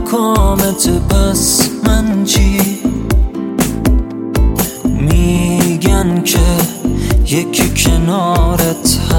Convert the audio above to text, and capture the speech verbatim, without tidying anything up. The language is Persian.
مقامت، پس من چی؟ میگن که یکی کنارت